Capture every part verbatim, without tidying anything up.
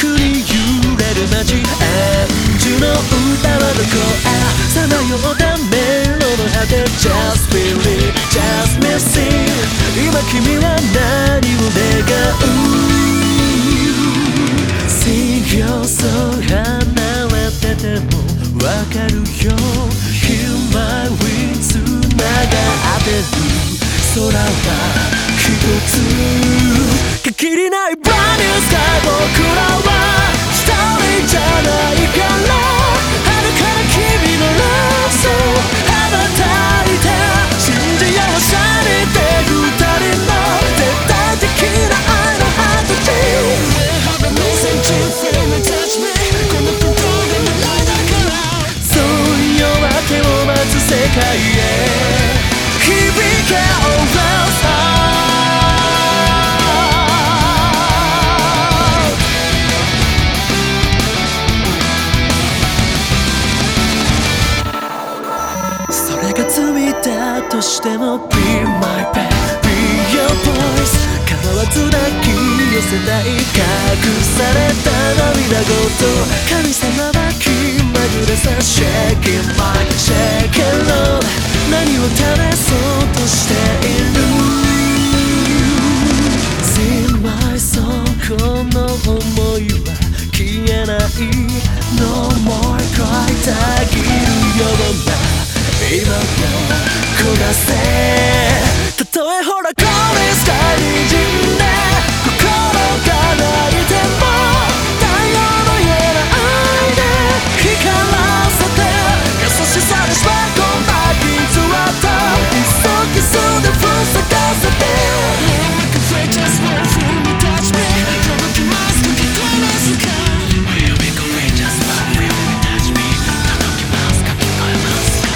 くに揺れる街、アンジュの歌はどこへさまよった迷路の果て Just feel it, just missing 今君は何を願う Sing your song 離れててもわかるよ Hear my wind つながってる空は一つ限りない Brand new sky 僕らは一人じゃないから遥かな君の Love Song 羽ばたいて信じようシャリで二人の絶対的な愛のハートビート この心が未来だからそういう夜明けを待つ世界へ響け All elseそれが罪だとしても Be my pet, be your voice 構わず抱き寄せたい隠された涙ごと神様は気まぐれさ Shaking my, shaking Lord 何を試そうとしている Sing my song この想いは消えない No more cry たぎるような今を焦がせたとえほらこれスカイにじんで心が泣いても太陽のような愛で光らせて優しさでしまこんだ傷跡いっそキスでぶっ咲かせて Like a flame just one fool me touch me 届きますか聞こえますか Like a flame just one fool me touch me 届きますか聞こえますか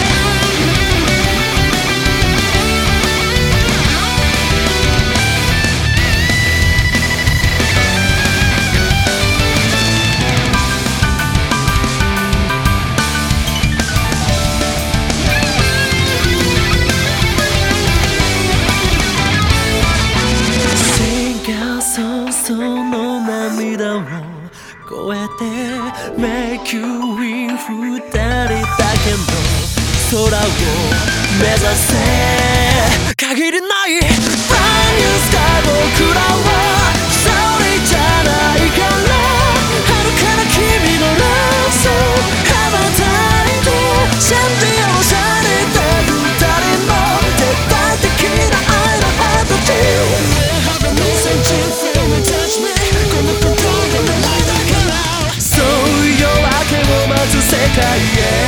その涙を越えて Make you win 二人だけの空を目指せ限りない Brand new sky 僕らは一人じゃないから遥かな君の Love Song 羽ばたいて信じようシャリで二人の絶対的な愛のハートビートこの心が未来だからそう夜明けを待つ世界へ